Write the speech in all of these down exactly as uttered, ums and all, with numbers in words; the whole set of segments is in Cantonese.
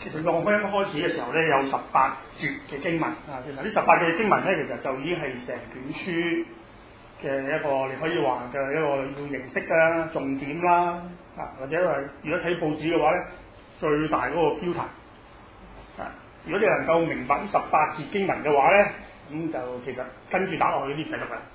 其實約翰福音開始嘅時候咧，有十八節嘅經文啊。其實呢十八節嘅經文咧，其實就已經係成卷書嘅一個，你可以話嘅一個要認識嘅重點啦。啊，或者係如果睇報紙嘅話咧，最大嗰個標題啊。如果你能夠明白呢十八節經文嘅話咧，咁就其實跟住打落去呢啲就得啦。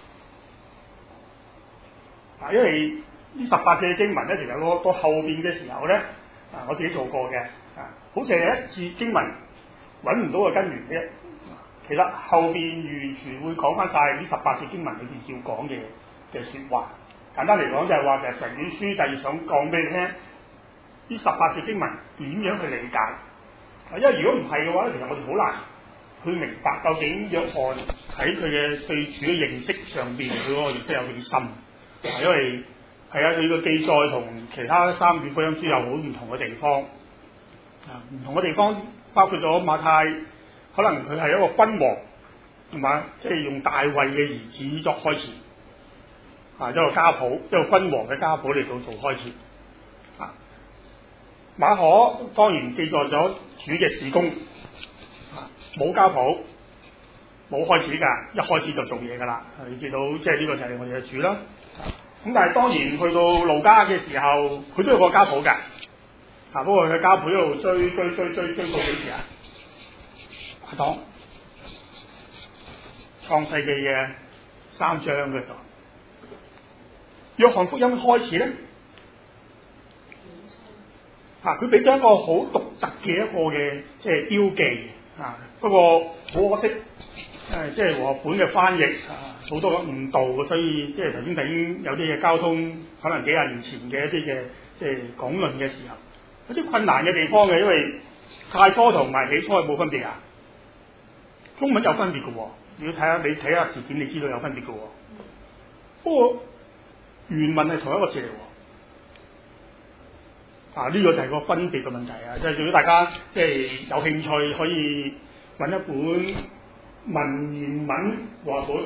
啊，因為呢十八節嘅經文咧，其實到到後邊嘅時候咧，啊，我自己做過嘅，啊，好似係一節經文揾唔到個根源嘅。其實後邊完全會講翻晒呢十八節經文裏邊要講嘅嘅説話。簡單嚟講就係話，其實成卷書就係想講俾你聽，呢十八節經文點樣去理解。因為如果唔係嘅話咧，其實我哋好難去明白究竟約翰喺佢嘅對主嘅認識上邊，佢嗰個認識有幾深。因為係啊，佢個記載同其他三卷福音書有好唔同嘅地方。啊，唔同嘅地方包括咗馬太，可能佢係一個君王，係嘛？即係用大衛嘅兒子作開始。啊，一個家譜，一個君王嘅家譜嚟到做開始。啊，馬可當然記載咗主嘅事工，啊，冇家譜，冇開始㗎，一開始就做嘢㗎啦。你見到即係呢個就係我哋嘅主啦。咁、啊、但係當然去到路加嘅時候，佢都有個家譜㗎。啊，不過佢嘅家譜一路追追追追追到幾時啊？阿當創世記嘅三章嘅時候。約翰福音開始咧，啊，佢俾咗一個好獨特嘅一個嘅即係標記啊。不過好可惜，誒即係和合本嘅翻譯啊，好多嘅誤導，所以即係頭先睇有啲嘅交通，可能幾廿年前嘅一啲嘅即係講論嘅時候，有啲困難嘅地方嘅，因為太初同埋起初係冇分別啊。中文有分別嘅喎，如果睇下你睇下字典，你知道有分別嘅喎。不過原文係同一個字嚟喎，啊呢、這個就係個分別嘅問題啊！即係如果大家即係有興趣，可以揾一本文言文和合本，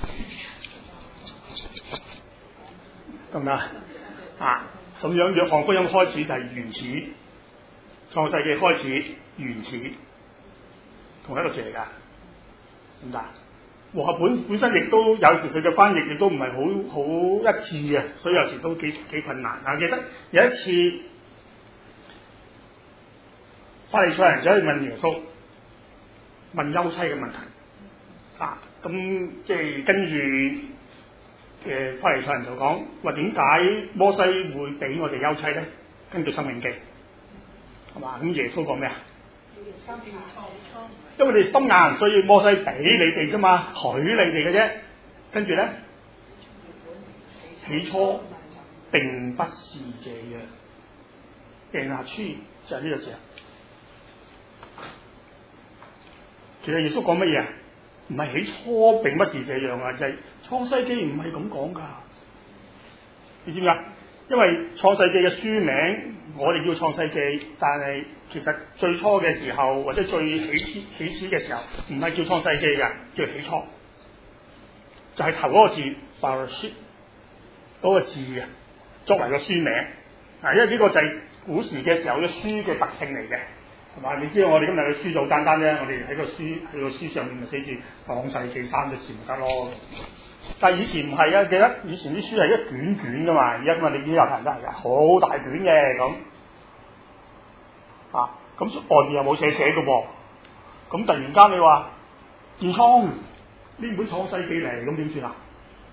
得唔得啊？咁樣約翰福音開始就係原始，創世記開始原始，同一個字嚟㗎，得唔得？和合本本身亦都有時佢嘅翻譯亦都唔係好好一致嘅，所以有時都幾幾困難。啊，記得有一次法利賽人走去問耶穌問休妻嘅問題，啊，咁即係跟住嘅法利賽人就講話點解摩西會俾我哋休妻咧？根據申命記，係嘛？咁耶穌講咩啊？因為你哋心硬，所以摩西俾你哋啫嘛，許你哋嘅啫。跟住咧，起初並不是這樣，定下書就係呢個字啊。其實耶穌講乜嘢啊？唔係起初並不是這樣啊，就係、是、創世記唔係咁講㗎。你知唔知啊？因為創世記嘅書名，我哋叫創世記，但係其實最初嘅時候或者最起始起始嘅時候，唔係叫創世記嘅，叫起初，就係、是、頭嗰個字 Bereshit 嗰個字嘅，作為個書名。啊，因為呢個就係古時嘅時候嘅書嘅特性嚟嘅，係嘛？你知道我哋今日嘅書就好簡單啫，我哋喺個書喺個書上面咪寫住創世記三個字咪得咯。但係以前唔係啊，記得以前啲書係一卷卷噶嘛，而家咁啊你見有排都係噶，好大卷嘅咁，啊咁外面又冇寫寫嘅噃，咁突然間你話健倉呢本創世記嚟，咁點算啊？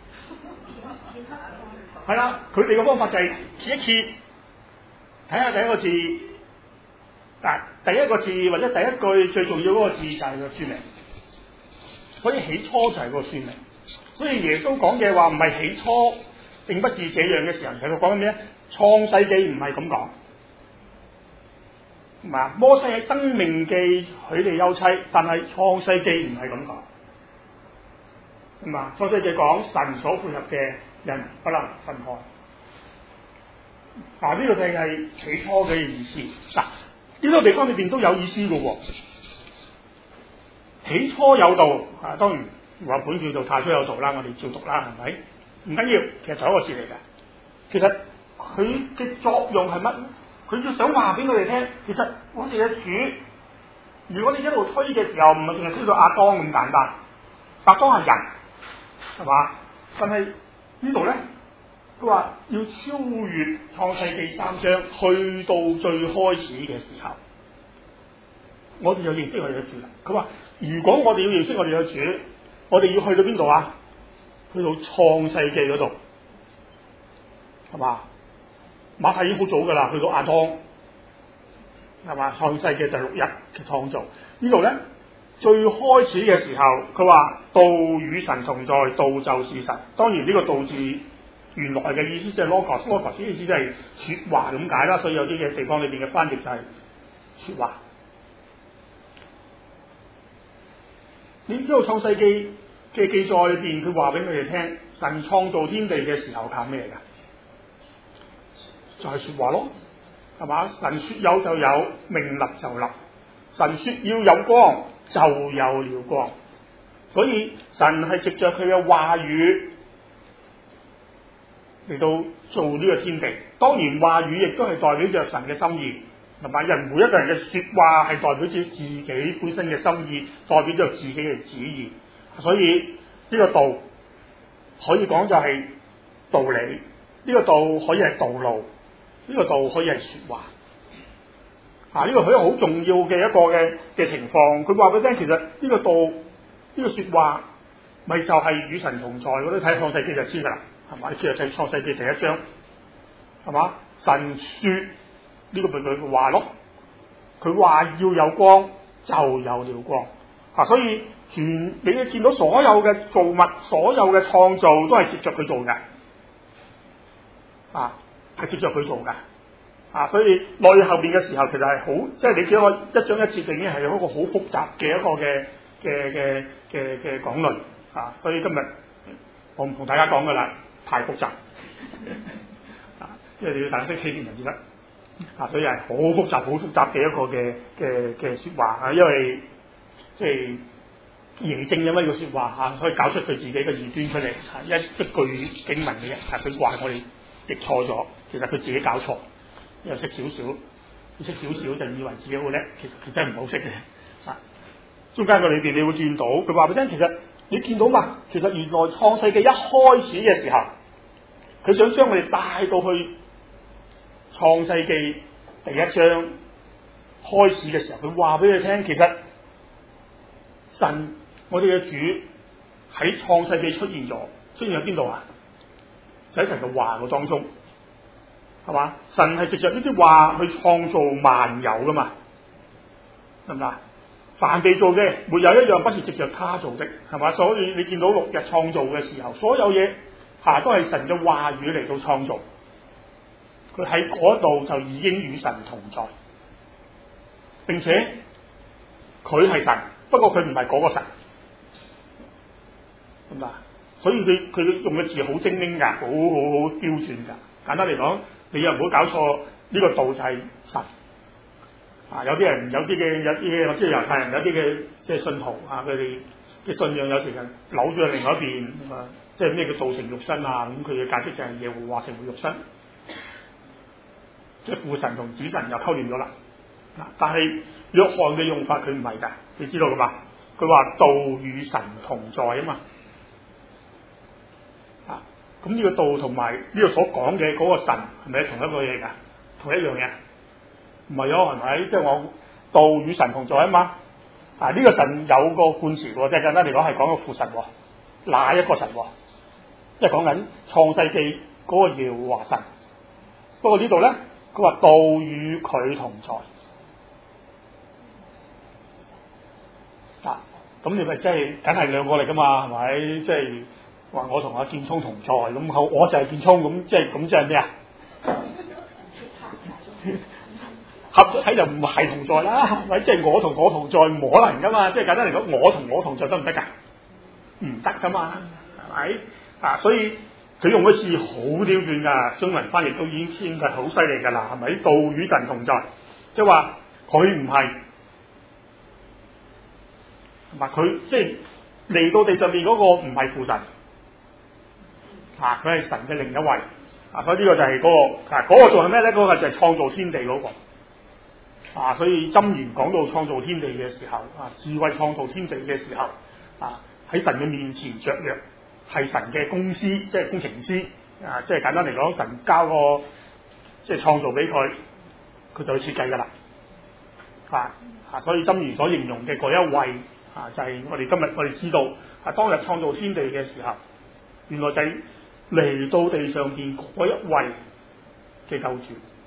係啦，佢哋嘅方法就係揭一揭，睇下第一個字，嗱第一個字或者第一句最重要嗰個字就係個書名，所以起初就係個書名。所以耶穌講嘅話唔係起初並不是這樣嘅時候，其實佢講緊咩咧？創世記唔係咁講，係嘛？摩西喺申命記許你休妻，但係創世記唔係咁講，係嘛？創世記講神所配合嘅人不能分開。嗱、啊、呢、這個就係起初嘅意思。嗱、啊、呢、這個地方裏邊都有意思嘅喎。起初有道啊，當然。和合本叫做太初有道啦，我哋照讀啦，係咪？唔緊要，其實就一個字嚟嘅。其實佢嘅作用係乜咧？ 佢要想話俾我哋聽，其實我哋嘅主，如果你一路推嘅時候，唔係淨係推到亞當咁簡單，亞當係人，係嘛？但係呢度咧，佢話要超越創世記三章，去到最開始嘅時候，我哋就認識我哋嘅主啦。佢話如果我哋要認識我哋嘅主，我哋要去到邊度啊？去到創世記嗰度，係嘛？馬太已經好早噶啦，去到亞當，係嘛？創世記第六日嘅創造，呢度咧最開始嘅時候，佢話道與神同在，道就是神。當然呢個道字原來嘅意思即係 logos，logos 嘅意思即係說話咁解啦，所以有啲嘅地方裏邊嘅翻譯就係說話。你知道創世記嘅記載裏邊，佢話俾佢哋聽，神創造天地嘅時候靠咩噶？就係、是、說話咯，係嘛？神說有就有，命立就立。神說要有光，就有了光。所以神係藉着佢嘅話語嚟到做呢個天地。當然話語亦都係代表着神嘅心意，係嘛？人每一個人嘅說話係代表住自己本身嘅心意，代表着自己嘅旨意。所以呢個道可以講就係道理，呢個道可以係道路，呢個道可以係說話。啊，呢個係一個好重要嘅一個嘅嘅情況。佢話俾你聽，其實呢個道呢個說話咪就係與神同在。我都睇創世記就知噶啦，係嘛？你知就睇創世記第一章，係嘛？神說呢個咪佢話咯，佢話要有光就有了光。啊，所以全你要見到所有嘅造物，所有嘅創造都係接着佢做嘅，啊，係接着佢做嘅。啊，所以落去後邊嘅時候，其實係好，即係你只一個一章一節就已經係有一個好複雜嘅一個嘅嘅嘅嘅嘅講論啊。所以今日我唔同大家講噶啦，太複雜啊，因為你要大家識欺騙人至得啊，所以係好複雜、好複雜嘅一個嘅嘅嘅說話啊，因為即係認證因為呢個說話吓，可以搞出佢自己嘅異端出嚟，一一句經文嘅人，係佢話我哋譯錯咗，其實佢自己搞錯。又識少少，識少少就以為自己好叻，其實佢真係唔好識嘅。啊，中間個裏邊你會見到，佢話俾你聽，其實你見到嘛？其實原來創世記一開始嘅時候，佢想將我哋帶到去創世記第一章開始嘅時候，佢話俾你聽，其實神我哋嘅主喺創世記出現咗，出現喺邊度啊？就喺神嘅話嘅當中。係嘛？神係藉着呢啲話去創造萬有噶嘛？得唔得？凡被造嘅，沒有一樣不是藉着他做的，係嘛？所以你見到六日創造嘅時候，所有嘢吓、啊、都係神嘅話語嚟到創造。佢喺嗰度就已經與神同在，並且佢係神，不過佢唔係嗰個神，得唔得？所以佢佢用嘅字好精靈噶，好好好刁鑽噶。簡單嚟講，你又唔好搞錯，呢、這個道就係神啊！有啲人有啲嘅有啲嘅，我知道猶太人有啲嘅即係信徒啊，佢哋嘅信仰有時就扭咗去另外一邊啊，即係咩叫道成肉身啊？咁佢嘅解釋就係耶和華成為肉身，即係父神同子神又溝亂咗啦。嗱，但係約翰嘅用法佢唔係㗎，你知道噶嘛？佢話道與神同在啊嘛。咁呢個道同埋呢個所講嘅嗰個神係咪同一個嘢噶？同一樣嘢？唔係咯，係咪？即係我道與神同在啊嘛。啊，呢個神有個冠詞喎，即係簡單嚟講係講個父神，哪一個神？即係講緊創世記嗰個耶和華神。不過呢度咧，佢話道與佢同在。啊，咁你咪即係梗係兩個嚟噶嘛？係咪？即係。話我同阿建聰同在，咁好，我就係建聰，咁即係咁即係咩啊？合體就唔係同在啦，係咪？即係我同我同在唔可能噶嘛？即係簡單嚟講，我同我同在得唔得噶？唔得噶嘛，係咪？啊，所以佢用嘅字好刁鑽噶，中文翻譯都已經先係好犀利噶啦，係咪？道與神同在，即係話佢唔係，同埋佢即係嚟到地上面嗰個唔係父神。啊！佢係神嘅另一位， 啊，所以呢個就係嗰、那個啊，嗰、那個仲係咩咧？嗰、那個就係創造天地嗰、那個啊，所以箴言講到創造天地嘅時候啊，智慧創造天地嘅時候啊，喺神嘅面前雀躍，係神嘅公司，即係工程師啊，即係簡單嚟講，神交個即係創造俾佢，佢就去設計噶啦啊啊，所以箴言所形容嘅嗰一位啊，就係、是、我哋今日我哋知道啊，當日創造天地嘅時候，原來就係嚟到地上邊嗰一位嘅救主。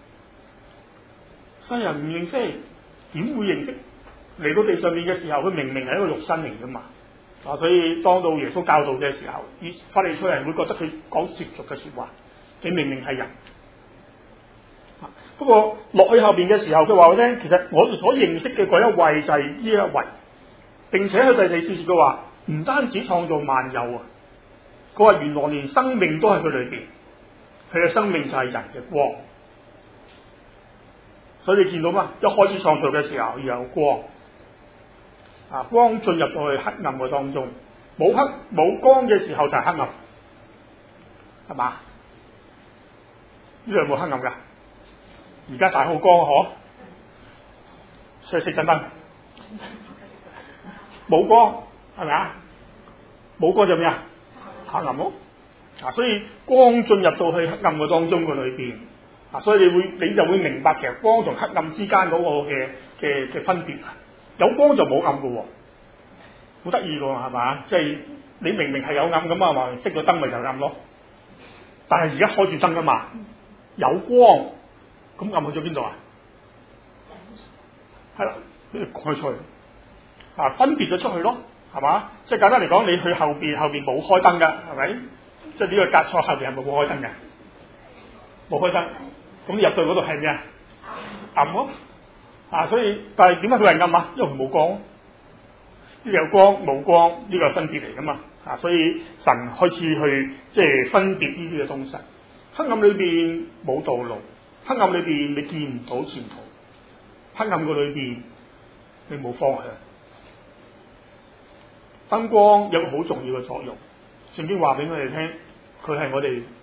世人唔認識，點會認識？嚟到地上面嘅時候，佢明明係一個肉身嚟噶嘛啊！所以當到耶穌教導嘅時候，以法利賽人會覺得佢講褻瀆嘅說話，你明明係人。啊、不過落去後邊嘅時候，佢話我聽，其實我哋所認識嘅嗰一位就係呢一位，並且佢第四節嘅話，唔單止創造萬有啊，佢話原來連生命都喺佢裏邊，佢嘅生命就係人嘅光。所以你見到嘛？一開始創造嘅時候要有光，啊，光進入到去黑暗嘅當中，冇黑冇光嘅時候就係黑暗，係嘛？呢度有冇黑暗噶？而家大好光嗬，所以熄盞燈，冇光係咪啊？冇光就咩啊？黑暗咯，啊，所以光進入到去黑暗嘅當中嘅裏邊。啊，所以你會你就會明白其實光同黑暗之間嗰個嘅嘅嘅分別啊，有光就冇暗嘅喎，好得意嘅喎，係嘛？即係你明明係有暗咁啊，話熄咗燈咪就暗咯，但係而家開住燈㗎嘛，有光，咁暗去咗邊度啊？係啦，呢度開出去，啊，分別咗出去咯，係嘛？即係簡單嚟講，你去後邊後邊冇開燈㗎，係咪？即係呢個隔錯後邊係咪冇開燈嘅？冇開燈。咁入到嗰度係咩啊？暗咯，啊！所以但係點解佢係暗啊？因為冇光，呢個有光冇光呢、這個係分別嚟噶嘛，啊！所以神開始去即係分別呢啲嘅東西。黑暗裏邊冇道路，黑暗裏邊你見唔到前途，黑暗嘅裏邊你冇方向。燈光有個好重要嘅作用，聖經話俾我哋聽，佢係我哋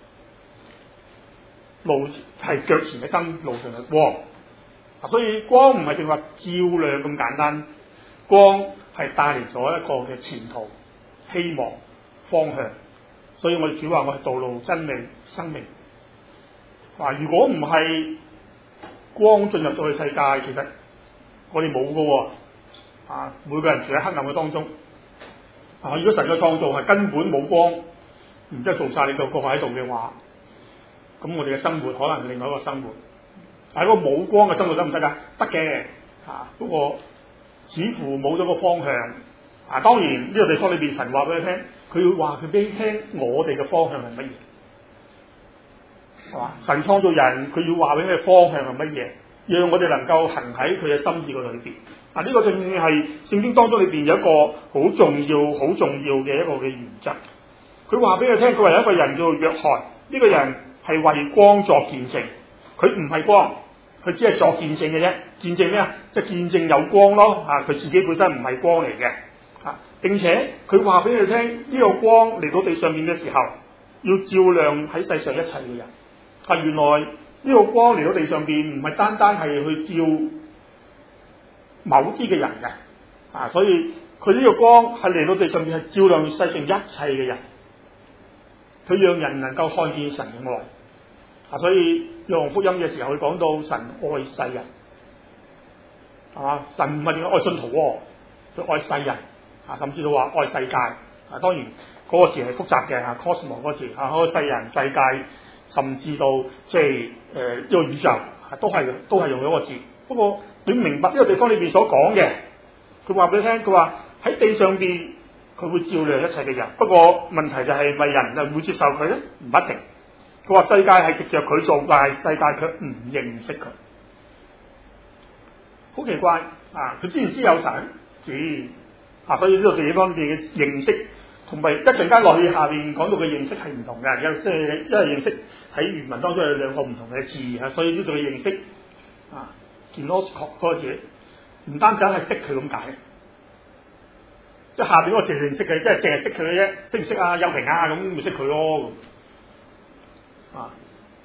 路係腳前嘅燈，路上嘅光。所以光唔係淨話照亮咁簡單，光係帶嚟咗一個嘅前途、希望、方向。所以我哋主話我係道路、真理、生命。嗱，如果唔係光進入到去世界，其實我哋冇㗎。啊，每個人住喺黑暗嘅當中。啊，如果神嘅創造係根本冇光，然之後做晒你個個喺度嘅話，咁我哋嘅生活可能係另外一個生活，係一個冇光嘅生活得唔得噶？得嘅，啊，不過似乎冇咗個方向。啊，當然呢個地方裏邊神話俾你聽，佢要話佢俾你聽，我哋嘅方向係乜嘢？係嘛？神創造人，佢要話俾你嘅方向係乜嘢？讓我哋能夠行喺佢嘅心意嘅裏邊。啊，呢個正正係聖經當中裏邊有一個好重要、好重要嘅一個嘅原則。佢話俾你聽，佢話有一個人叫做約翰，呢個人係為光作見證，佢唔係光，佢只係作見證嘅啫。見證咩啊？即係見證有光咯。啊，佢自己本身唔係光嚟嘅。啊，並且佢話俾你聽，呢個光嚟到地上面嘅時候，要照亮喺世上一切嘅人。啊，原來呢個光嚟到地上邊唔係單單係去照某啲嘅人嘅。啊，所以佢呢個光係嚟到地上邊係照亮世上一切嘅人。佢讓人能夠看見神嘅愛。啊，所以約翰福音嘅時候，佢講到神愛世人，係嘛？神唔係淨係愛信徒，佢愛世人。啊，甚至到話愛世界。啊，當然嗰、那個詞係複雜嘅。啊 cosmos 嗰個詞，啊，嗰個世人、世界，甚至到即係誒呢個宇宙，啊、都係都係用咗個字。不過你明白呢個地方裏邊所講嘅，佢話俾你聽，佢話喺地上邊佢會照亮一切嘅人。不過問題就係咪人就會接受佢咧？唔一定。佢話世界係藉着佢做，但係世界卻唔認識佢，好奇怪啊！佢知唔知有神？知。啊，所以呢個地方面嘅認識，同埋一陣間落去下邊講到嘅認識係唔同嘅。有即係因為認識喺原文當中有兩個唔同嘅字啊，所以呢度嘅認識啊 gnosko 嗰個字唔單止係識佢咁解，即係下邊嗰個詞認識嘅，即係淨係識佢嘅啫，識唔識啊？有平啊咁咪識佢咯。啊，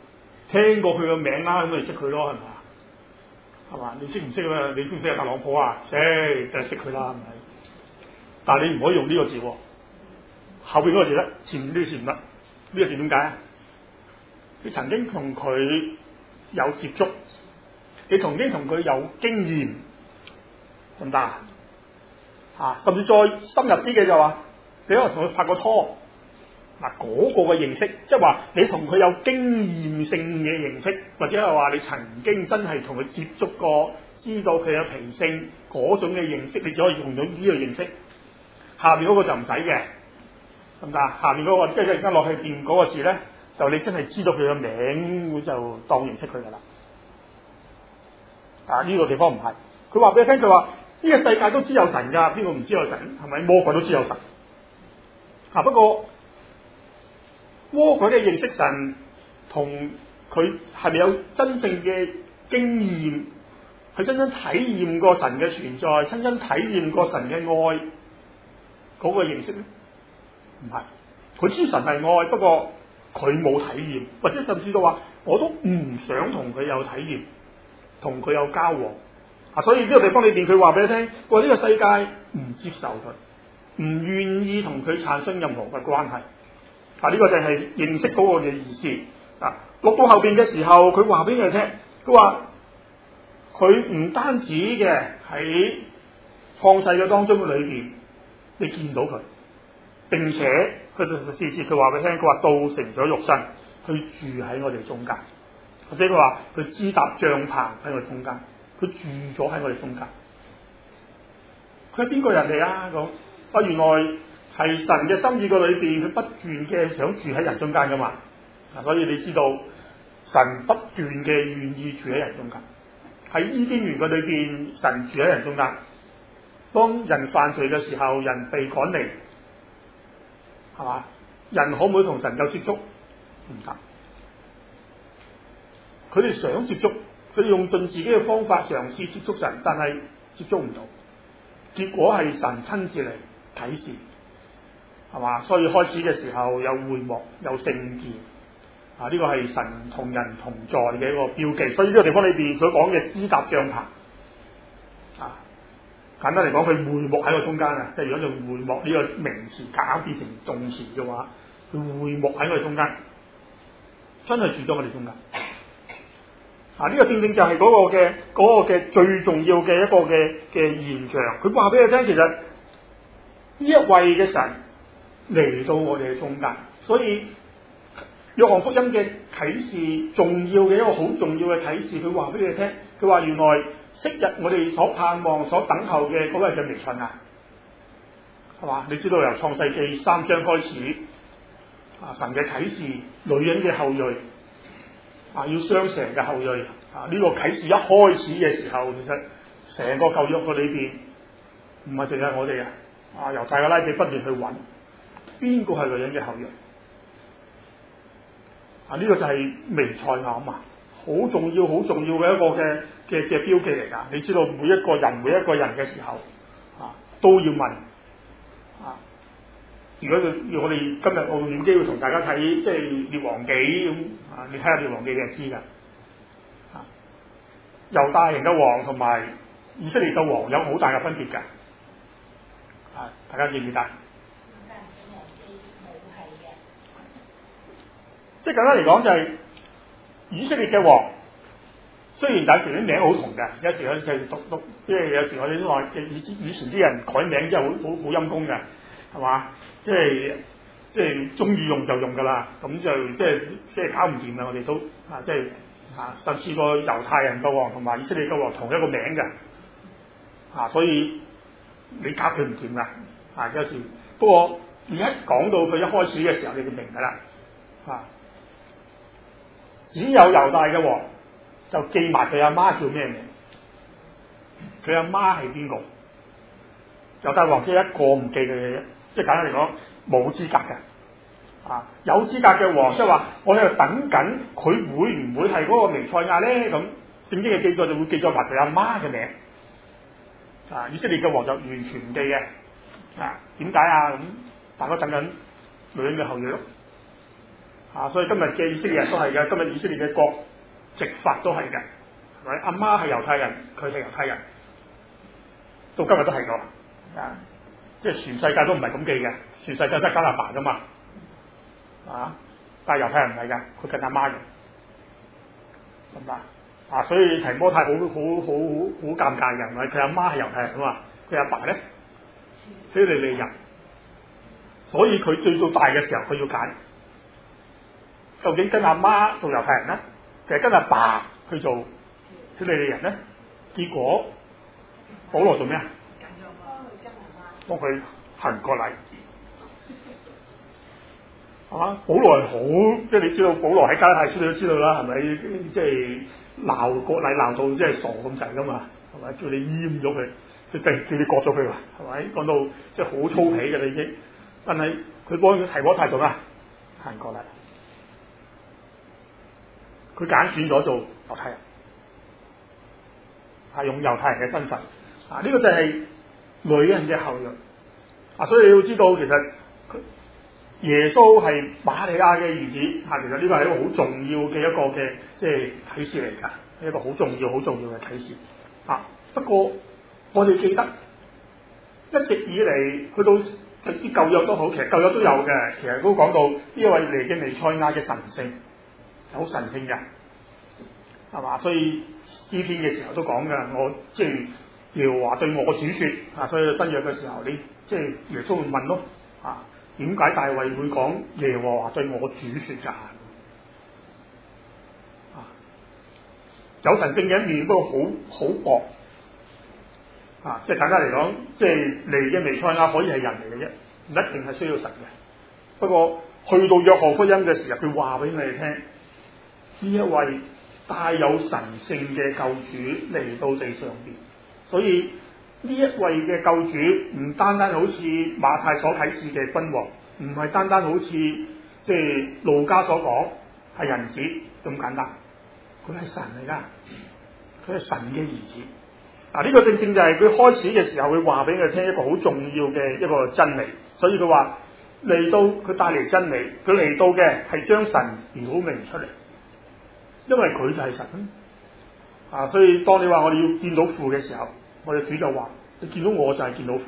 聽過佢個名啦，咁咪識佢咯，係咪啊？係嘛？你識唔識啊？你識唔識啊？特朗普啊？識就係識佢啦，係咪？但係你唔可以用呢個字，後邊嗰個字咧，前面呢個字唔得。呢個字點解啊？你曾經同佢有接觸，你曾經同佢有經驗，得唔得啊？啊，甚至再深入啲嘅就話，你可能同佢拍過拖，嗱、那、嗰個嘅認識，即係話你同佢有經驗性嘅認識，或者係話你曾經真係同佢接觸過，知道佢嘅脾性嗰種嘅認識，你只可以用到呢個認識。下邊嗰個就唔使嘅，得唔得啊？下邊嗰、那個即係而家落去邊嗰個字咧，就你真係知道佢嘅名，就當認識佢噶啦。啊，呢、這個地方唔係，佢話俾你聽，佢話呢個世界都知有神噶，邊個唔知有神？係咪？魔鬼都知有神。啊，不過魔鬼嘅認識神，同佢係咪有真正嘅經驗，佢真正體驗過神嘅存在，真正體驗過神嘅愛嗰個認識咧？唔係，佢知神係愛，不過佢冇體驗，或者甚至到話我都唔想同佢有體驗，同佢有交往。啊，所以呢個地方裏邊佢話俾你聽，佢話呢個世界唔接受佢，唔願意同佢產生任何嘅關係。啊，呢個就係認識嗰個嘅意思。啊，落到後邊嘅時候，佢話俾你聽，佢話佢唔單止嘅喺創世嘅當中裏邊，你見到佢，並且佢就時時佢話俾你聽，佢話道成咗肉身，佢住喺我哋中間，或者佢話佢支搭帳篷喺我哋中間，佢住咗喺我哋中間。佢係邊個人嚟啊？咁啊，原來係神嘅心意個裏邊，佢不斷嘅想住喺人中間噶嘛。啊，所以你知道神不斷嘅願意住喺人中間。喺伊甸園嘅裏邊，神住喺人中間。當人犯罪嘅時候，人被趕離，係嘛？人可唔可以同神有接觸？唔得。佢哋想接觸，佢哋用盡自己嘅方法嘗試接觸神，但係接觸唔到。結果係神親自嚟啟示，係嘛？所以開始嘅時候有會幕，有聖殿，啊，呢個係神同人同在嘅一個標記。所以呢個地方裏邊所講嘅支搭帳篷，啊，簡單嚟講，佢會幕喺個中間啊，即係如果用會幕呢個名詞假變成動詞嘅話，佢會幕喺我哋中間，真係住咗我哋中間。啊！呢、這個正正就係嗰個嘅嗰、那個嘅最重要嘅一個嘅嘅現象。佢話俾你聽，其實呢一位嘅神嚟到我哋嘅中間，所以約翰福音嘅啟示重要嘅一個好重要嘅啟示，佢話俾你聽，佢話原來昔日我哋所盼望、所等候嘅嗰位嘅彌賽亞，係嘛？你知道由創世記三章開始，啊，神嘅啟示，女人嘅後裔。啊！要雙成嘅後裔啊！呢、這個啟示一開始嘅時候，其實成個舊約嘅裏邊，唔係淨係我哋啊！啊，猶太嘅拉比不斷去揾邊個係女人嘅後裔啊！呢、這個就係彌賽亞啊嘛，好重要、好重要嘅一個嘅嘅嘅標記嚟㗎。你知道每一個人、每一個人嘅時候啊，都要問啊。如果要我哋今日我有機會同大家睇，即係列王紀咁啊，你睇下列王紀你就知噶。啊，猶大人嘅王同埋以色列嘅王有好大嘅分別噶。啊，大家記唔記得？即係簡單嚟講就係、是、以色列嘅王，雖然有時啲名好同嘅，有時有時讀讀，即係有時我哋都話以以前啲人改名真係好好好陰功嘅，係嘛？即係即係中意用就用噶啦，咁就即係即係搞唔掂啦！我哋都啊，即係啊，甚至個猶太人嘅王同埋以色列嘅王同一個名嘅，啊，所以你搞佢唔掂噶，啊，有時不過而家講到佢一開始嘅時候，你就明噶啦，啊，只有猶大嘅王就記埋佢阿媽叫咩名，佢阿媽係邊個？猶大王只係一個唔記佢嘅啫。即係簡單嚟講，冇資格嘅，啊，有資格嘅王，即係話我喺度等緊佢會唔會係嗰個彌賽亞咧？咁聖經嘅記載就會記載埋佢阿媽嘅名，啊，以色列嘅王就完全唔記嘅，啊，點解啊？咁大家等緊女人嘅後裔咯， 啊，所以今日嘅以色列人都係嘅，今日以色列嘅國籍法都係嘅，係咪？阿媽係猶太人，佢係猶太人，到今日都係㗎，啊，即係全世界都唔係咁記嘅，全世界都係加拿大㗎嘛，啊，但係猶太人唔係㗎，佢跟阿媽嘅，得唔得？啊，所以提摩太好好好好好尷尬嘅，係咪？佢阿媽係猶太人啊嘛，佢阿爸咧非利利人，所以佢最到大嘅時候，佢要揀。究竟跟阿媽做猶太人咧，定係跟阿爸去做非利利人咧？結果保羅做咩啊？幫佢行割禮，係嘛？保羅係好，即係你知道保羅喺加拉太書你都知道啦，係咪？即係鬧割禮鬧到即係傻咁滯噶嘛，係咪？叫你閹咗佢，即係叫你割咗佢，係咪？講到即係好粗鄙嘅你已經，但係佢幫佢提摩太做咩？行割禮。佢揀選咗做猶太人，係用猶太人嘅身份，啊呢、這個就係女人嘅後裔，啊所以你要知道其實耶穌係瑪利亞嘅兒子，啊其實呢個係一個好重要嘅一個嘅即係啟示嚟㗎，一個好重要好重要嘅啟示，啊不過我哋記得一直以嚟去到即使舊約都好，其實舊約都有嘅，其實都講到呢一位嚟嘅彌賽亞嘅神聖。好神聖嘅，係嘛？所以詩篇嘅時候都講嘅，我即係耶和華對我主說啊，所以新約嘅時候，你即係耶穌會問咯啊，點解大衛會講耶和華對我主說㗎？啊，有神聖嘅一面，不過好好薄啊！即係簡單嚟講，即係嚟嘅彌賽亞可以係人嚟嘅啫，唔一定係需要神嘅。不過去到約翰福音嘅時候，佢話俾我哋聽。呢一位帶有神聖嘅救主嚟到地上邊，所以呢一位嘅救主唔單單好似馬太所啟示嘅君王，唔係單單好似即係路加所講係人子咁簡單，佢係神嚟噶，佢係神嘅兒子。嗱、啊、呢、這個正正就係佢開始嘅時候會話俾佢聽一個好重要嘅一個真理，所以佢話嚟到佢帶嚟真理，佢嚟到嘅係將神顯明出嚟。因為佢就係神啊，所以當你話我哋要見到父嘅時候，我哋主就話：你見到我就係見到父。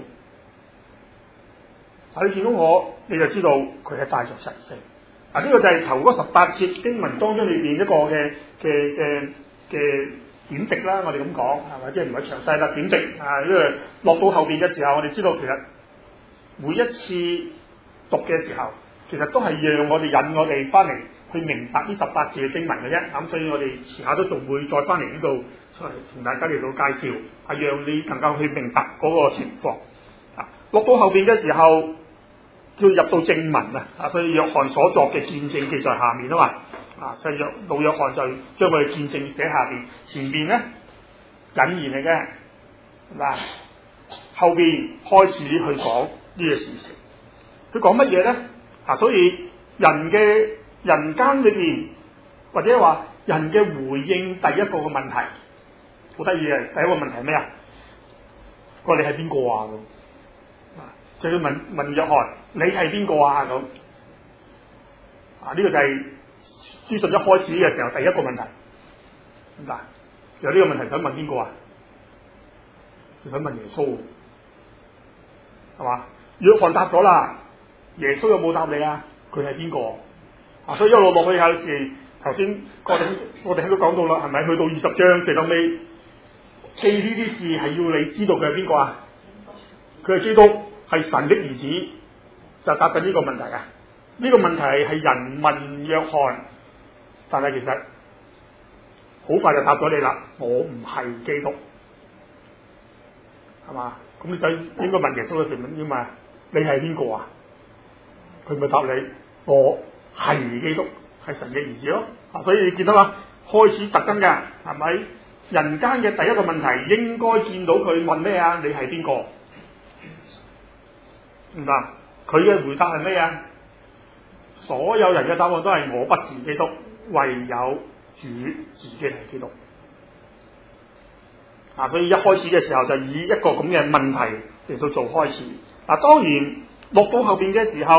啊，你見到我，你就知道佢係帶着神性。啊，呢、這個就係頭嗰十八節經文當中裏邊一個嘅嘅嘅嘅點滴啦。我哋咁講係咪？即係唔係詳細啦，點滴啊。因為落到後邊嘅時候，我哋知道其實每一次讀嘅時候，其實都係讓我哋引我哋翻嚟。去明白呢十八字嘅經文嘅啫，咁所以我哋遲下都仲會再翻嚟呢度，同大家嚟到介紹，係讓你能夠去明白嗰個情況。啊，落到後邊嘅時候，叫入到正文啊，啊，所以約翰所作嘅見證記在下面啊嘛，啊，所以約老約翰就將佢嘅見證寫下邊，前邊咧引言嚟嘅，係嘛？後邊開始去講呢個事情，佢講乜嘢咧？啊，所以人嘅。人間裏邊或者話人嘅回應第一個嘅問題好得意嘅，第一個問題係咩啊？佢話你係邊個啊？咁啊，就要問問約翰你係邊個啊？咁啊，呢、這個就係書信一開始嘅時候第一個問題。嗱，有呢個問題想問邊個啊？想問耶穌係嘛？約翰答咗啦，耶穌有冇答你啊？佢係邊個？啊，所以一路落去有時，頭先我哋我哋喺度講到啦，係咪？去到二十章最後尾記呢啲事係要你知道佢係邊個啊？佢係基督，係神的兒子，就答緊呢個問題啊！呢、這個問題係人問約翰，但係其實好快就答咗你啦。我唔係基督，係嘛？咁你就應該問耶穌嘅時候點啊？你係邊個啊？佢咪答你我。係基督，係神嘅兒子咯，啊！所以你見到嘛，開始特登嘅，係咪？人間嘅第一個問題，應該見到佢問咩啊？你係邊個？唔得，佢嘅回答係咩啊？所有人嘅答案都係我不是基督，唯有主自己係基督。啊！所以一開始嘅時候就以一個咁嘅問題嚟到做開始。啊，當然落到後邊嘅時候。一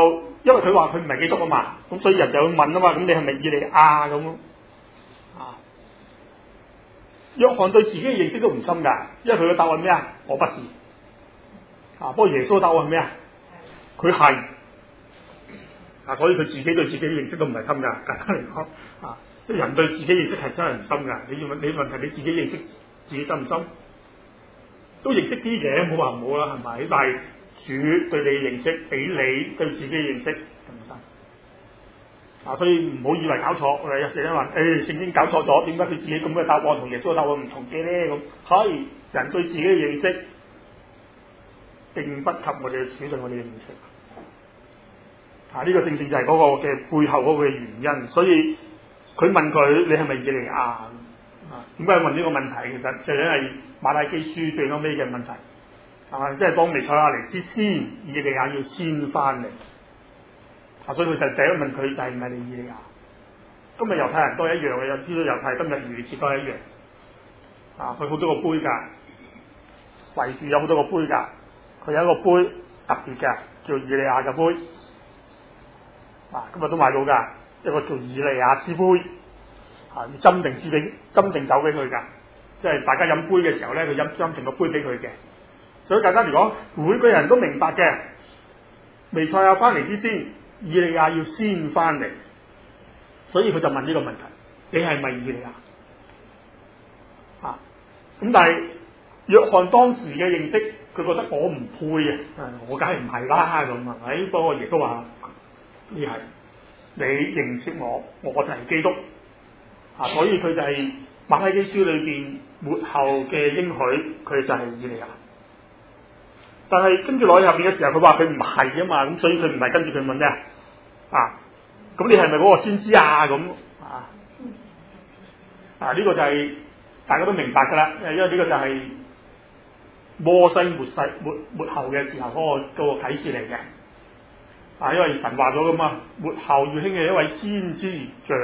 因為佢話佢唔係基督啊嘛，咁所以人就會問啊嘛，咁你係咪以利亞咁啊？約翰對自己嘅認識都唔深㗎，因為佢嘅答案咩啊？我不是啊。不過耶穌嘅答案係咩啊？佢係啊，所以佢自己對自己嘅認識都唔係深㗎。簡單嚟講啊，即係人對自己認識係真係唔深㗎。你要問你問題，你自己認識自己深唔深？都認識啲嘅，冇話唔好啦，係咪？但係主對你嘅認識比你對自己嘅認識更深啊！所以唔好以為搞錯，我哋有時咧話誒聖經搞錯咗，點解佢自己咁嘅答案同耶穌嘅答案唔同嘅咧？咁係人對自己嘅認識並不及我哋嘅主對我哋嘅認識啊！呢、這個正正就係嗰個嘅背後嗰個嘅原因，所以佢問佢你係咪以利亞啊？點解問呢個問題？其實就因為馬太基書最後尾嘅問題，係嘛？即係當彌賽亞嚟之先，以利亞要先翻嚟，啊！所以佢就第一問佢就係唔係你以利亞？今日猶太人都係一樣嘅，又知道猶太今日逾越節都係一樣，啊！佢好多個杯㗎，圍住有好多個杯㗎，佢有一個杯特別嘅，叫以利亞嘅杯，啊！今日都買到㗎，一個叫以利亞之杯。啊！要斟定支俾斟定酒俾佢㗎，即係大家飲杯嘅時候咧，佢飲斟定個杯俾佢嘅。所以簡單嚟講，每個人都明白嘅，彌賽亞翻嚟之先，以利亞要先翻嚟，所以佢就問呢個問題：你係咪以利亞？啊！咁但係約翰當時嘅認識，佢覺得我唔配啊！我梗係唔係啦咁啊！誒，不過耶穌話：你係，你認識我，我就係基督。啊！所以佢就係馬太基書裏邊末後嘅應許，佢就係以利亞。但係跟住落去入邊嘅時候，佢話佢唔係啊嘛，咁所以佢唔係跟住佢問咩啊？咁你係咪嗰個先知啊？咁啊啊呢、這個就係、是、大家都明白㗎啦，因為呢個就係摩西末世末末後嘅時候嗰、那個嗰、那個啟示嚟嘅。啊，因為神話咗㗎嘛，末後要興起一位先知像。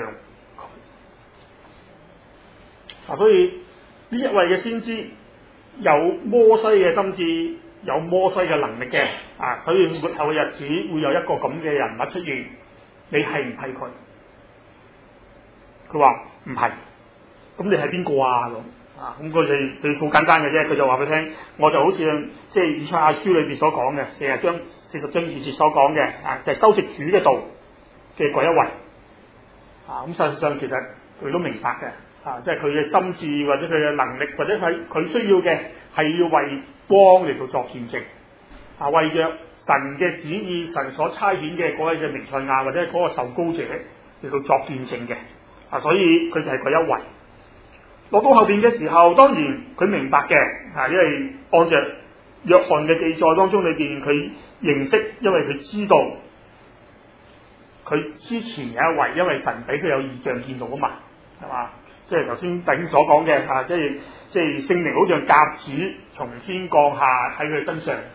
啊，所以呢一位嘅先知有摩西嘅心志，有摩西嘅能力嘅，啊，所以末後嘅日子會有一個咁嘅人物出現，你係唔係佢？佢話唔係，咁你係邊個啊？咁啊，咁佢哋佢好簡單嘅啫，佢就話俾你聽，我就好似即係以賽亞書裏邊所講嘅四十章四十章二節所講嘅，啊，就係、是、修直主嘅道嘅嗰一位，啊，咁實際上其實佢都明白嘅。啊！即係佢嘅心智，或者佢嘅能力，或者係佢需要嘅係要為光嚟到作見證，啊，為着神嘅旨意，神所差遣嘅嗰位嘅彌賽亞，或者嗰個受膏者嚟到作見證嘅，啊，所以佢就係嗰一位。落到後邊嘅時候，當然佢明白嘅，啊，因為按照約翰嘅記載當中裏邊，佢認識，因為佢知道佢之前有一位，因為神俾佢有異象見到啊嘛，係嘛？即係頭先弟兄所講嘅，啊，即係即係聖靈好似鴿子從天降下喺佢身上，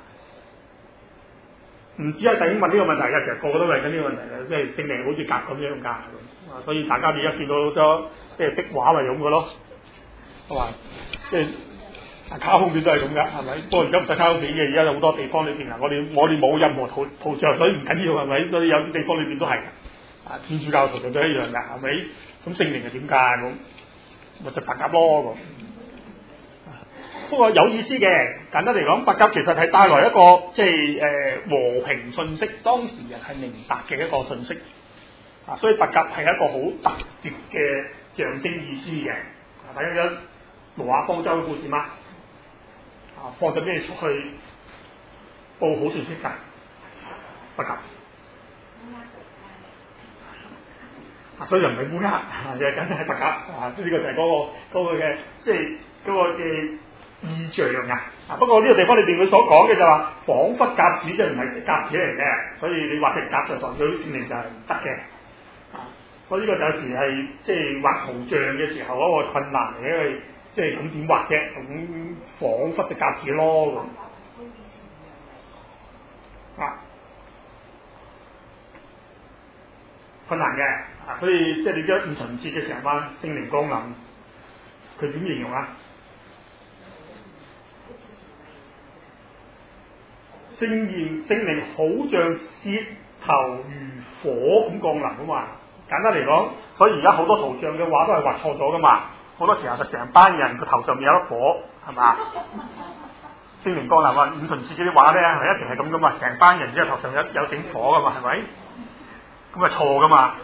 唔、啊、止係弟兄問呢個問題嘅，其實個個都問緊呢個問題嘅，即係聖靈好似鴿咁樣㗎，啊，所以大家而家見到咗即係壁畫咪咁嘅咯，係嘛？即係卡通片都係咁㗎，係咪？不過而家唔使卡通片嘅，而家有好多地方裏邊啊，我哋我哋冇任何圖圖像，所以唔緊要係咪？所以有啲地方裏邊都係，啊，天主教圖像都一樣㗎，係咪？咁聖靈係點解咁？咪就白鴿咯咁。不過有意思嘅，簡單嚟講，白鴿其實係帶來一個即係誒、呃、和平信息，當時人係明白嘅一個信息。啊，所以白鴿係一個好特別嘅象徵意思嘅。啊，睇緊挪亞方舟嘅故事嗎？啊，放咗咩出去報好信息㗎？白鴿。所以又唔係烏鴉，就係簡直係白鴿啊！呢、這個就係嗰、那個嗰、那個嘅，即係嗰個嘅意象啊！啊，不過呢個地方裏邊佢所講嘅就話，彷彿鴿子即係唔係鴿子嚟嘅，所以你畫隻鴿就代表聖靈就係唔得嘅啊！所以呢個有時係即係畫圖像嘅時候嗰個困難嚟嘅，因為即係咁點畫啫？咁彷彿隻鴿子咯咁啊，困難嘅。啊，所以即係你知五旬節嘅時候嘛，聖靈降臨，佢點形容啊？聖言聖靈好像舌頭如火咁降臨啊嘛。簡單嚟講，所以而家好多圖像嘅畫都係畫錯咗噶嘛。好多時候就成班人個頭上面有粒火，係嘛？聖靈降臨啊，五旬節嗰啲畫咧係一定係咁噶嘛，成班人之後頭上有有整火噶嘛，係咪？咁啊錯噶嘛，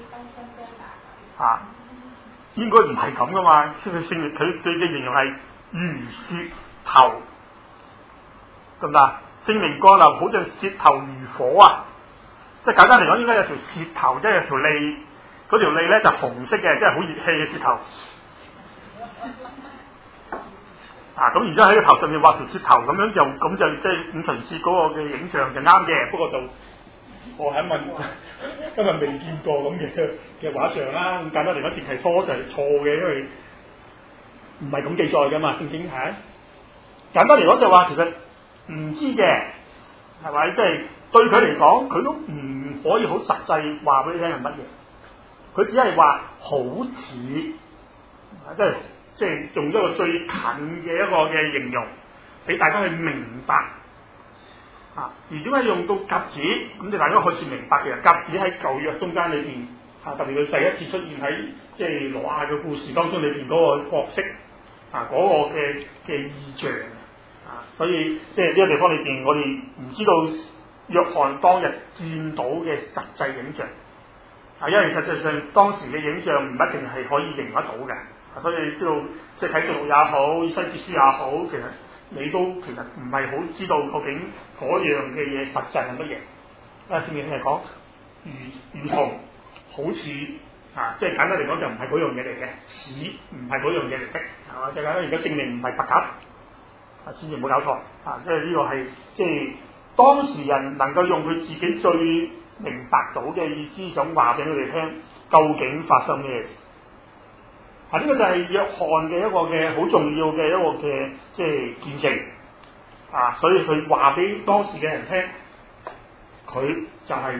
啊，應該唔係咁噶嘛。聖聖靈佢佢嘅形容係如舌頭，得唔得？聖靈降臨好似舌頭如火啊！即係簡單嚟講，應該有條舌頭，即係有條脷，嗰條脷咧就紅色嘅，即係好熱氣嘅舌頭。啊，咁然之後喺個頭上面畫條舌頭咁樣就咁就即係五旬節嗰個嘅影像就啱嘅，不過就我係問今日未見過咁嘅嘅畫像啦。咁簡單嚟講，淨係錯就係錯嘅，因為唔係咁記載噶嘛，聖經係。簡單嚟講就話其實唔知嘅，係咪？即係對佢嚟講，佢都唔可以好實際話俾你聽係乜嘢。佢只係話好似，即係。即係用一個最近嘅一個嘅形容，俾大家去明白啊！而點解用到鴿子？咁你大家開始明白嘅，鴿子喺舊約中間裏邊啊，特別佢第一次出現喺即係挪亞嘅故事當中裏邊嗰個角色啊，嗰、嗰個嘅嘅意象啊，所以即係呢個地方裏邊，我哋唔知道約翰當日見到嘅實際影像啊，因為實際上當時嘅影像唔一定係可以認得到嘅。所以你知道，即係睇聖經也好，西結書也好，其實你都其實唔係好知道究竟嗰樣嘅嘢實際係乜嘢。啊，聖經係講如如同好似啊，即係簡單嚟講就唔係嗰樣嘢嚟嘅，似唔係嗰樣嘢嚟的，係嘛？就簡單而家證明唔係特假，啊，千祈唔好搞錯啊！即係呢個係即係當事人能夠用佢自己最明白到嘅意思，想話俾佢哋聽，究竟發生咩事。啊！呢、這個就係約翰嘅一個嘅好重要嘅一個嘅即係見證啊，所以佢話俾當時嘅人聽，佢就係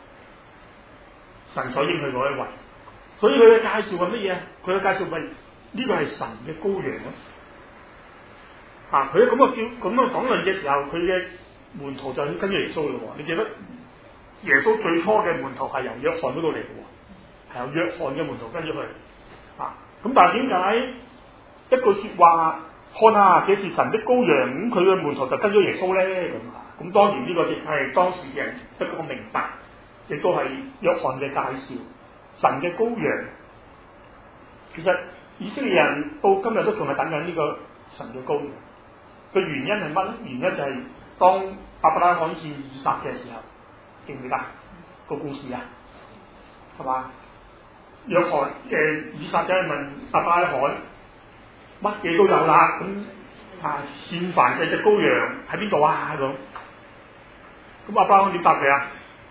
神所應許嗰一位。所以佢嘅介紹係乜嘢？佢嘅介紹係呢個係神嘅羔羊咯。啊！佢咁嘅叫咁嘅講論嘅時候，佢嘅門徒就跟住耶穌咯。你記得耶穌最初嘅門徒係由約翰嗰度嚟嘅，係由約翰嘅門徒跟咗佢啊。咁但係點解一句說話看啊，這是神的羔羊，咁佢嘅門徒就跟咗耶穌咧？咁啊，咁當然呢個亦係當時嘅人一個明白，亦都係約翰嘅介紹。神嘅羔羊，其實以色列人到今日都仲係等緊呢個神嘅羔羊。個原因係乜咧？原因就係當亞伯拉罕獻以撒嘅時候，記唔記得個故事啊？係嘛？約翰嘅以撒仔問亞伯拉罕乜嘢都有啦，咁啊獻燔祭隻羔羊喺邊度啊？咁咁亞伯拉罕點答佢啊？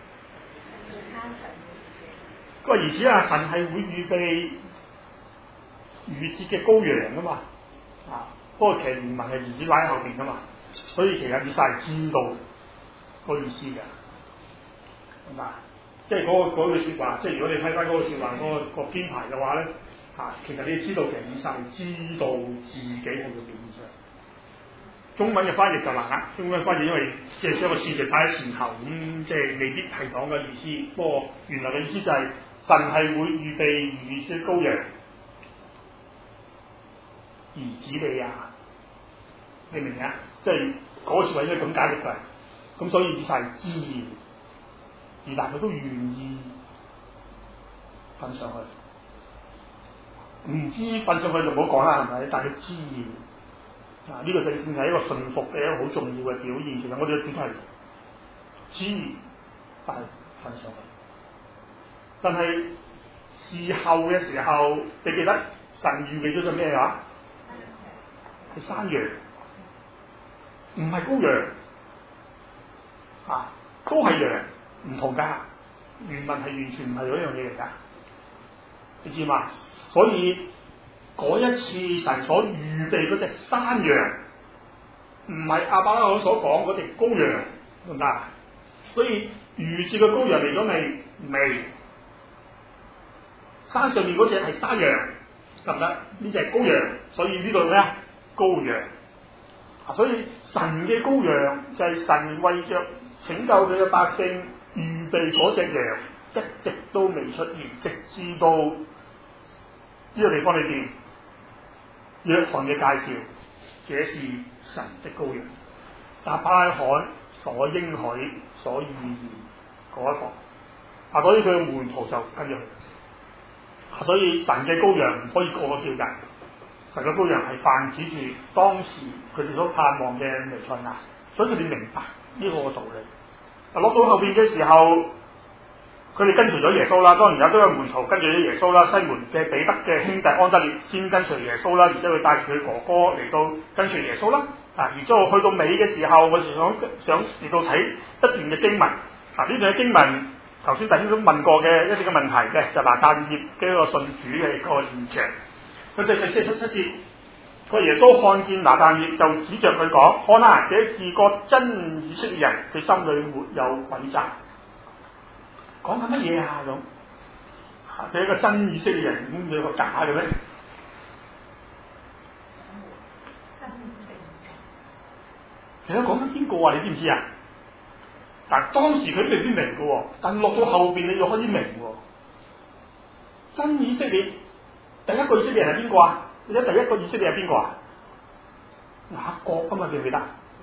佢話兒子啊，神係會預備逾節嘅羔羊噶嘛，啊，不過其實原文係兒子擺喺後邊噶嘛，所以其實以撒係知道個意思嘅，明白？即係嗰、那個句説話，即係如果你睇翻嗰個説話嗰、那個、那個編排嘅話咧，嚇、啊，其實你知道其實以撒係知道自己係個意思。中文嘅翻譯就難啦，中文翻譯因為即係將個次序擺喺前頭，咁、嗯、即係未必係講嘅意思。不過原來嘅意思就係、是、神係會預備逾節羔羊，兒子利亞，你明唔明啊？即係嗰次為咗咁解釋嘅，咁所以以撒係知。而但佢都願意瞓上去，唔知瞓上去就唔好講啦，係咪？但係佢知啊，呢、這個正正係一個順服嘅一個好重要嘅表現。其實我哋嘅主題知，但係瞓上去。但係事後嘅時候，你記得神預備咗隻咩話？係山羊，唔係羔羊啊，都係羊。唔同噶，原文係完全唔係嗰樣嘢嚟噶，你知嘛？所以嗰一次神所預備嗰隻山羊，唔係亞伯拉罕所講嗰隻羔羊，得唔得？所以逾節嘅羔羊嚟咗未？未。山上面嗰隻係山羊，得唔得？呢隻係羔羊，所以呢度咧羔羊。所以神嘅羔羊就係神為着拯救佢嘅百姓。預備備嗰隻羊一直都未出現，直至到呢個地方裏邊，約翰嘅介紹，這是神的羔羊，亞伯拉罕所應許、所預言嗰一個。啊，所以佢嘅門徒就跟住佢。所以神嘅羔羊唔可以個個叫人，神嘅羔羊係泛指住當時佢哋所盼望嘅彌賽亞，所以佢哋明白呢個道理。啊，落到後邊嘅時候，佢哋跟隨咗耶穌啦，當然有都有門徒跟住咗耶穌啦。西門嘅彼得嘅兄弟安德烈先跟隨耶穌啦，然之後佢帶住佢哥哥嚟到跟隨耶穌啦。啊，然之後去到尾嘅時候，我哋想想嚟到睇一段嘅經文。啊，呢段嘅經文頭先弟兄都問過嘅一啲嘅問題嘅，就係拿但業嘅一個信主嘅一個現象。佢哋第四十七節，個耶穌看見拿但業，就指着佢講：看啊，這是個真以色列人，佢心裏沒有詭詐。講緊乜嘢啊？咁，佢一個真以色列人，咁有個假嘅咩？其實講緊邊個啊？你知唔知啊？但當時佢未必明嘅，但落到後邊你就開始明喎。真以色列第一個以色列人係邊個啊？或者第一個以色列係邊個啊？雅各啊嘛，記唔記得？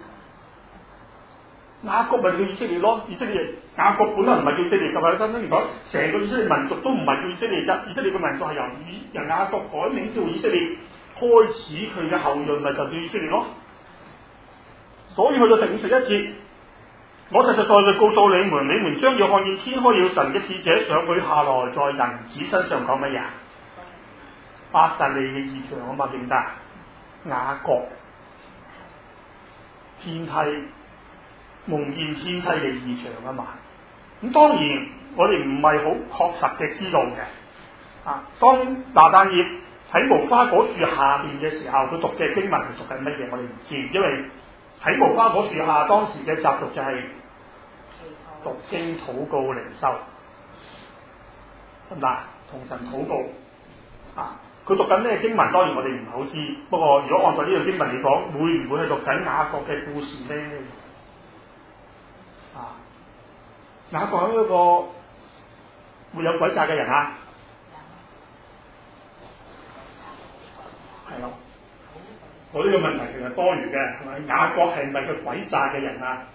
雅各咪叫以色列咯，以色列雅各本來唔係叫以色列噶嘛，真真嚟講，成個以色列民族都唔係叫以色列啫。以色列嘅民族係由以由雅各改名叫以色列，開始佢嘅後裔咪就叫以色列咯。所以去到第五十一節，我實實在在告訴你們，你們將要看見天開了，神嘅使者上去下來，在人子身上講乜嘢？伯特利嘅異象啊嘛，記唔得？雅各天梯夢見天梯嘅異象啊嘛。咁當然我哋唔係好確實嘅知道嘅。啊，當拿但業喺無花果樹下邊嘅時候，佢讀嘅經文係讀緊乜嘢？我哋唔知，因為喺無花果樹下當時嘅習俗就係讀經、禱告、靈修，得唔得？同神禱告啊！佢讀緊咩經文？當然我哋唔好知。不過如果按照呢個經文嚟講，會唔會係讀緊雅各嘅故事咧？啊，雅各係一個會有詭詐嘅人啊，係咯。我呢個問題其實多餘嘅，係咪？雅各係咪個詭詐嘅人啊？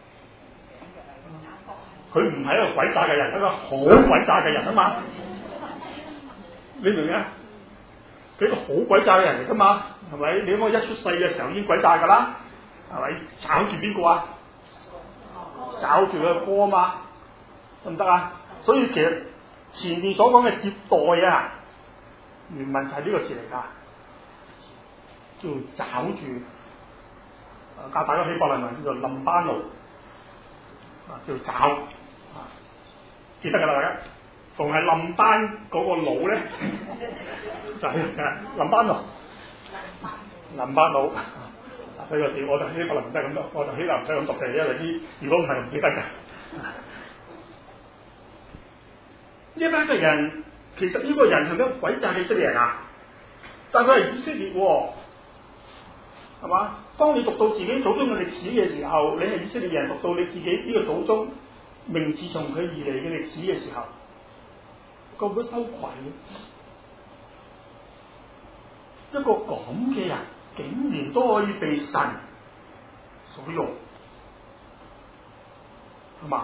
佢唔係一個詭詐嘅人，一個好詭詐嘅人啊嘛。你明唔明啊？佢一個好詭詐嘅人嚟噶嘛，係咪？你諗我一出世嘅時候已經詭詐噶啦，係咪？找住邊個啊？找住佢哥啊嘛，得唔得啊？所以其實前面所講嘅接待啊，原文就係呢個詞嚟噶。叫找住，教大家希伯來文叫做林巴奴，啊叫找，啊記得噶啦大家，逢係林班嗰個奴咧，就係林巴奴，林巴奴，所以個字我就希伯來文唔使咁讀，我就希伯來唔使咁讀嘅，因為啲如果唔係唔記得嘅。呢一班嘅人，其實呢個人係咩詭詐以色列人啊？但佢係以色列喎。係嘛？當你讀到自己祖宗嘅歷史嘅時候，你係以色列人，讀到你自己呢個祖宗名字從佢而嚟嘅歷史嘅時候，覺唔覺得羞愧？一個咁嘅人，竟然都可以被神所用，係嘛？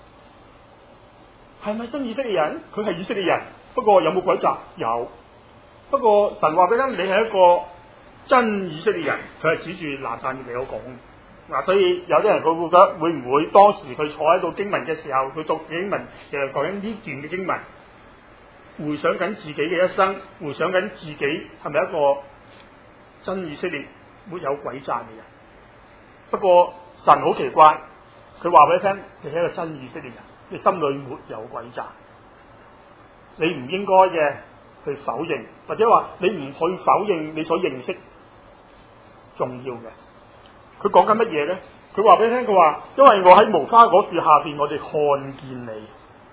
係咪真以色列人？佢係以色列人，不過有冇詭詐？有。不過神話俾你聽，你係一個真以色列人，佢係指住拿但業嚟講嗱，所以有啲人佢會覺得會唔會當時佢坐喺度經文嘅時候，佢讀經文其實講緊呢段嘅經文，回想緊自己嘅一生，回想緊自己係咪一個真以色列沒有詭詐嘅人？不過神好奇怪，佢話俾你聽，你係一個真以色列人，你心裏沒有詭詐，你唔應該嘅去否認，或者話你唔去否認你所認識重要嘅。佢講緊乜嘢咧？佢話俾你聽，佢話因為我喺無花果樹下邊，我哋看見你，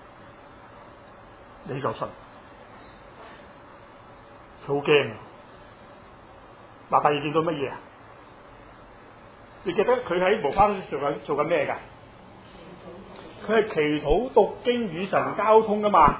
你就信。佢好驚啊！拿但業見到乜嘢啊？你記得佢喺無花果樹做緊做緊咩噶？ 佢係祈禱、讀經、與神交通噶嘛。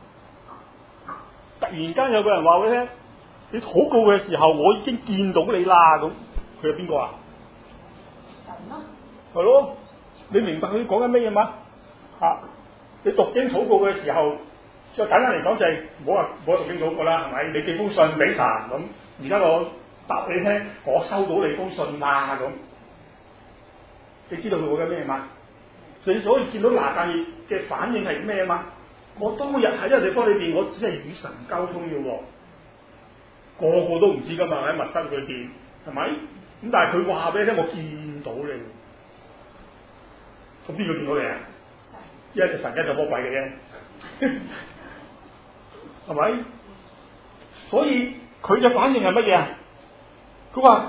突然間有個人話俾你聽，你禱告嘅時候，我已經見到你啦。咁佢係邊個啊？神咯。係咯，你明白佢講緊咩嘢嘛？啊，你讀經禱告嘅時候，再簡單嚟講就係唔好話唔好讀經禱告啦，係咪？你寄封信俾神咁，而家我答你聽，我收到你封信啦咁，你知道佢講緊咩嘛？你可以見到拿但業嘅反應係咩嘛？我當日喺呢個地方裏邊，我只係與神交通嘅喎，個個都唔知噶嘛，喺密室裏邊，係咪？咁但係佢話俾你聽，我見到你，咁邊個見到你啊？一隻神，一隻魔鬼嘅啫，係咪？所以佢嘅反應係乜嘢啊？佢話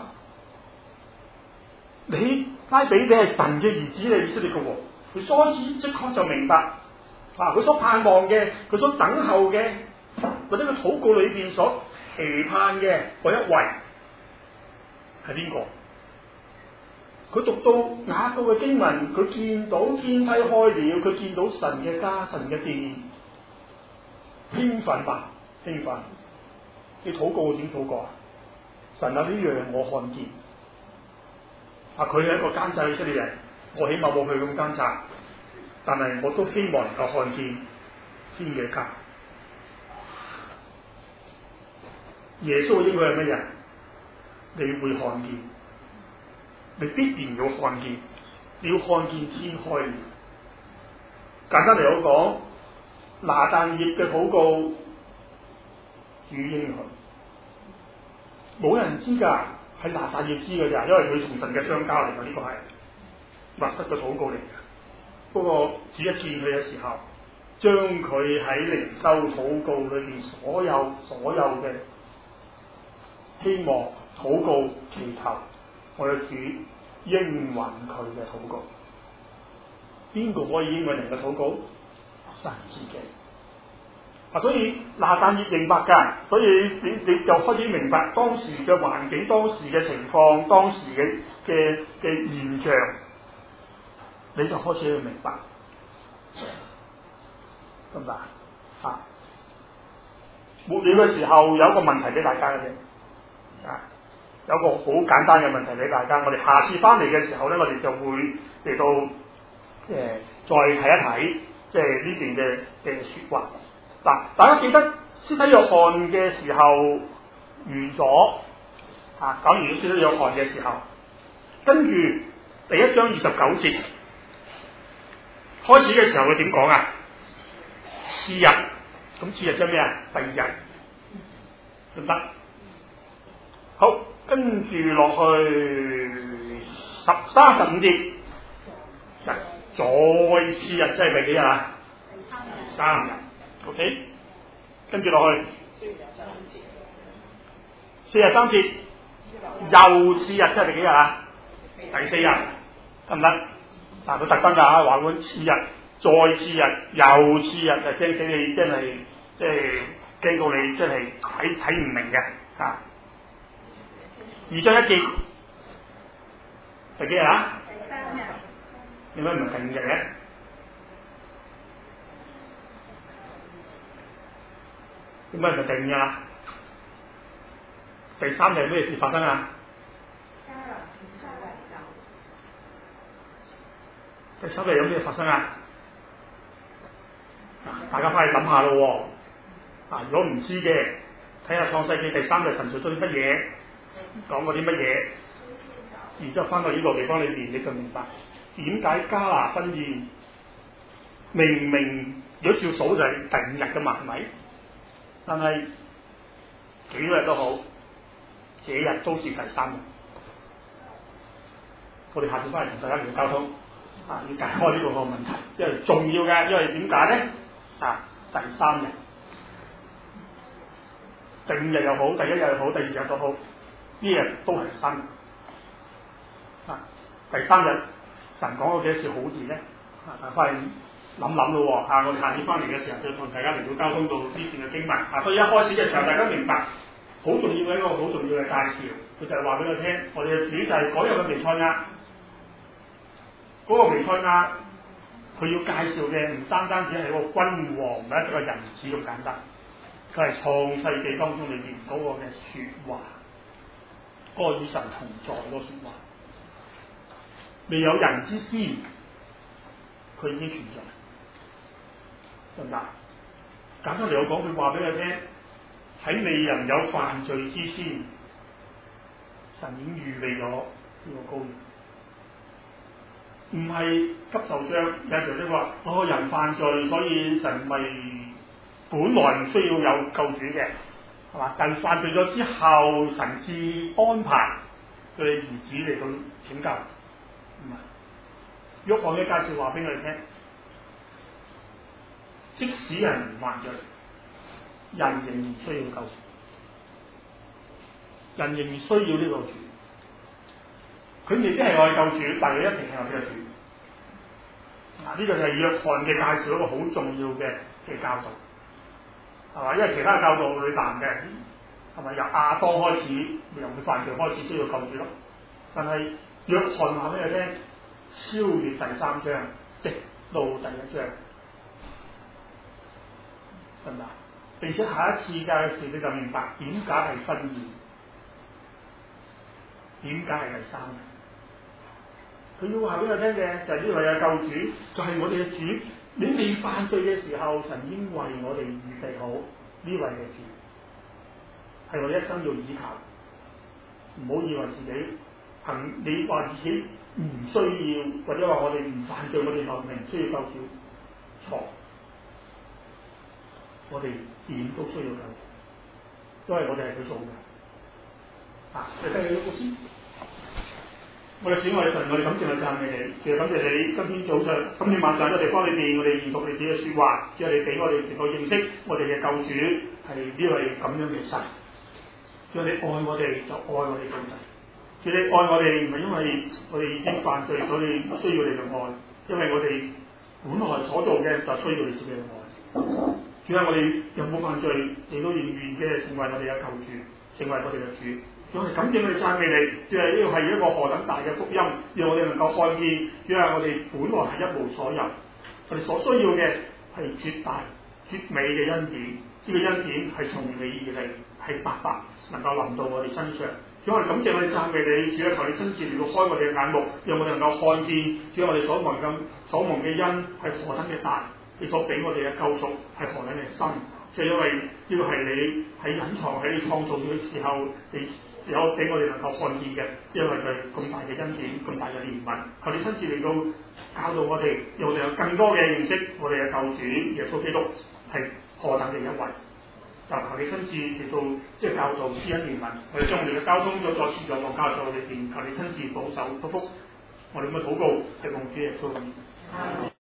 你拉比你係神嘅兒子，你以色列嘅喎。佢開始即刻就明白，啊！佢所盼望嘅，佢所等候嘅，或者佢禱告裏邊所期盼嘅嗰一位係邊個？佢讀到雅各嘅經文，佢見到天梯開了，佢見到神嘅家、神嘅殿，興奮吧？興奮！你禱告點禱告啊？神有呢樣我看見，啊！佢係一個奸詐以色列人。我起碼冇佢咁奸詐，但係我都希望能夠看見天嘅家。耶穌應該係乜嘢？你會看見，你必然要看見，你要看見天開了。簡單嚟講，拿但業嘅禱告主應許，冇人知㗎，係拿但業知㗎咋，因為佢同神嘅相交嚟㗎，呢、這個係。密室嘅禱告嚟嘅，不過主一見佢嘅時候，將佢喺靈修禱告裏邊所有所有嘅希望禱告祈求，我嘅主應允佢嘅禱告。邊個可以應允人嘅禱告？神自己。啊，所以拿但業明白㗎，所以你你就開始明白當時嘅環境、當時嘅情況、當時嘅嘅嘅現象。你就開始去明白，得唔得啊？末了嘅時候有一個問題俾大家嘅啫，啊，有一個好簡單嘅問題俾大家。我哋下次翻嚟嘅時候咧，我哋就會嚟到誒、呃、再睇一睇，即係呢段嘅嘅説話。嗱、啊，大家記得施洗約翰嘅時候完咗，啊，講完咗施洗約翰嘅時候，跟住第一章二十九節。開始嘅時候佢點講啊？次日，咁次日即係咩啊？第二日，得唔得？好，跟住落去十三十五節，再次日即係第幾日啊？三日 ，OK， 跟住落去四日三節，又次日即係第幾日啊？第四日，得唔得？嗱，佢特登㗎嚇，話佢次日，再次日，又次日，就驚死你，真係即係驚到你，真係睇睇唔明嘅嚇。二章一節，第幾日啊？第三日。點解唔係第五日嘅？點解唔係第五日啊？第三日係咩事發生啊？第三日有咩發生啊？大家翻去諗下咯。啊，如果唔知嘅，睇下創世記第三日神做咗啲乜嘢，講過啲乜嘢，然之後翻到呢個地方裏邊，你就明白點解迦拿婚宴明明如果照數就係第五日噶嘛，係咪？但係幾多日都好，這日都是第三日。我哋下次翻嚟同大家聊交通。啊！要解開呢個個問題，因為重要嘅，因為點解咧？啊，第三日、第五日又好，第一日又好，第二日都好，呢日都係三日。啊，第三日神講咗幾多次好字咧？啊，大家翻去諗諗咯喎！啊，我哋下次翻嚟嘅時候，就同大家嚟到交通到呢段嘅經文。啊，所以一開始嘅時候，大家明白好重要嘅一個好重要嘅介紹，佢就係話俾我聽，我哋嘅主就係嗰日嘅彌賽亞。嗰個彌賽亞佢要介紹嘅唔單單只係一個君王或者一個人子咁簡單，佢係創世紀當中裏邊嗰個嘅説話，嗰、那個與神同在嗰個説話，未有人之先，佢已經存在，得唔得？簡單嚟我講，佢話俾佢聽，喺未人有犯罪之先，神已經預備咗呢個羔羊。唔係急就章，有時候都話哦人犯罪，所以神咪本來唔需要有救主嘅，係嘛？但犯罪咗之後，神至安排佢嘅兒子嚟到拯救。唔係，約翰嘅介紹話俾我哋聽，即使人唔犯罪，人仍然需要救主，人仍然需要呢個主。佢未必係愛救主，但係一定係愛嘅主。嗱、啊，呢、這個就係約翰嘅介紹一個好重要嘅嘅教導，係嘛？因為其他教導佢難嘅，係咪由亞當開始，由佢犯罪開始都要救主咯。但係約翰話俾你聽，超越第三章，直到第一章，係咪？並且下一次介紹你就明白點解係婚宴，點解係第三。佢要話俾我聽嘅就係呢位嘅救主，就係、是、我哋嘅主。你未犯罪嘅時候，神已經為我哋預備好呢位嘅主，係我哋一生要依靠。唔好以為自己憑你話自己唔需要，或者話我哋唔犯罪，我哋就唔需要救主。錯，我哋點都需要救主，因為我哋係佢做嘅。啊，你聽你嘅故事。我哋主愛神，我哋感謝你讚美你，其實感謝你今天早上、今天晚上喺地方裏邊，我哋研讀你自己嘅説話，主啊，你俾我哋能夠認識我哋嘅救主係呢位咁樣嘅神。主啊，你愛我哋就愛我哋到底。主，你愛我哋唔係因為我哋已經犯罪，所以需要你嘅愛，因為我哋本來所做嘅就需要你自己嘅愛。主啊，我哋有冇犯罪，你都願意嘅成為我哋嘅救主，成為我哋嘅主。主係感謝我哋讚美你，主係呢個係一個何等大嘅福音，讓我哋能夠看見，主係我哋本來係一無所有，我哋所需要嘅係絕大絕美嘅恩典，呢、這個恩典係從你而嚟，係白白能夠臨到我哋身上。主係感謝我哋讚美你，主係求你親自嚟到開我哋嘅眼目，讓我哋能夠看見，主係我哋所望嘅所望嘅恩係何等嘅大，你所俾我哋嘅救贖係何等嘅深，就因為呢個係你喺隱藏喺你創造嘅時候，你有俾我哋能夠看見嘅，因為佢咁大嘅恩典、咁大嘅憐憫，求你親自嚟到教導我哋，讓我哋有更多嘅認識我哋嘅救主耶穌基督係何等嘅一位。就求你親自嚟到即係教導施恩憐憫，我哋將我哋嘅交通咗再次再落教導裏邊，求你親自保守祝福我哋咁嘅禱告係奉主耶穌嘅名。